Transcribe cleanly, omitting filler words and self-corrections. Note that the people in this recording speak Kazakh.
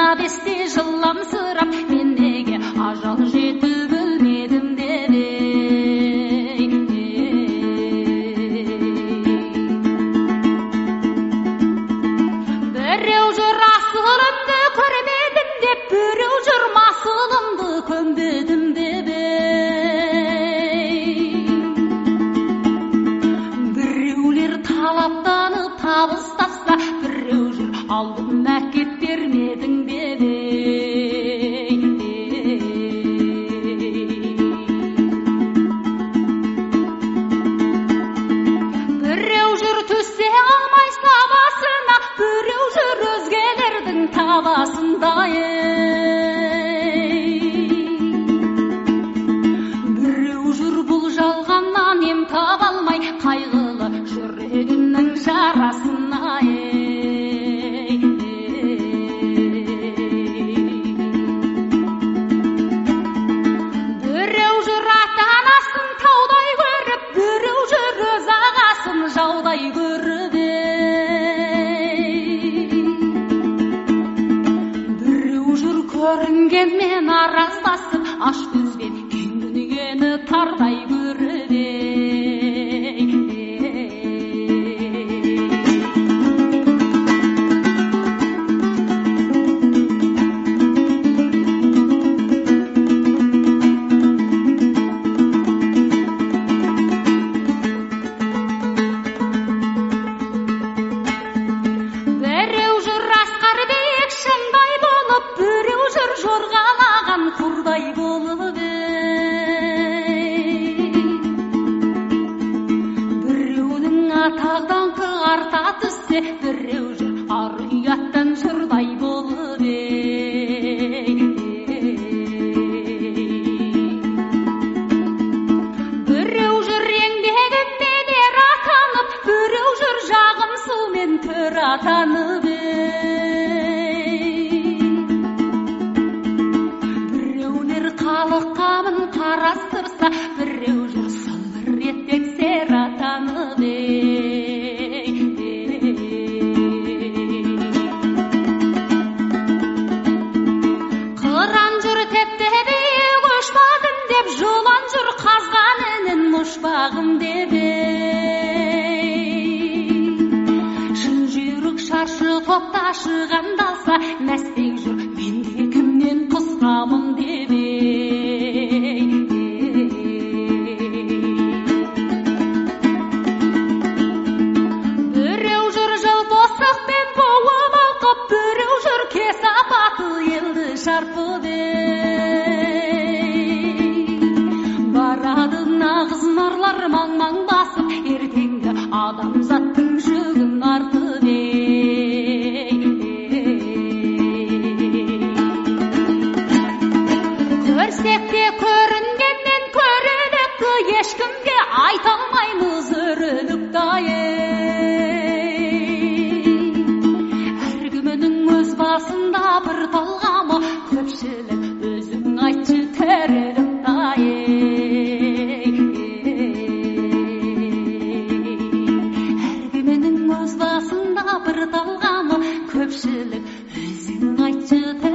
бесте жыламсырап, мен неге ажал жетіп өлмедім деп ей. Біреу жүр асылымды көрмедім деп, біреу жүр масылымды көмбедім деп ей. Біреулер талаптанып табыстаса, біреу жүр алдым әкеп бермедің деп ей. Біреу жүр төсе алмай сабасына, біреу жүр өзгелердің табасында ей. Біреу жүр бұл жалғаннан ем таба алмай, қайғылы жүрегінің жарасына ей. Біреу жүр ата-анасын таудай көріп, біреу жүр өз ағасын жаудай көріп ей. Біреу жүр көрінгенмен араздасып, аш көзбен кең дүниені тардай көріп ей. Біреу жүр асқар биік шыңдай болып, біреу жүр жорғалаған құрдай болып ей. Біреудің атақ даңқы арта түссе, біреу жүр ар ұяттан жұрдай болып ей. Біреу жүр еңбегімен ер атанып, біреу жүр жағым сумен төр атанып ей. Біреулер халық қамын қарастырса, біреу жүр сылбыр етпек сер атанып ей. Қыран жүр тепті биік ұшпадым деп, жылан жүр қазған інін ұшпағым деп ей. Шын жүйрік шаршы топта шығандалса, мәстек жүр менде кімнен қысқамын деп ей. Біреу жүр жыл босықпен буып оқып, біреу жүр кесапаты елді шарпып ей. Барады нағыз нарлар маң-маң басып, ертеңгі адамзаттың жүгін артып ей. Көрсек те көрінгеннен көрінікті, ешкімге айта алмаймыз өрілікті ей. Әркімнің өз басында бір толғамы, көпшілік өзің айтшы тірілікті ей. Әркімнің өз басында бір толғамы, көпшілік өзің айтшы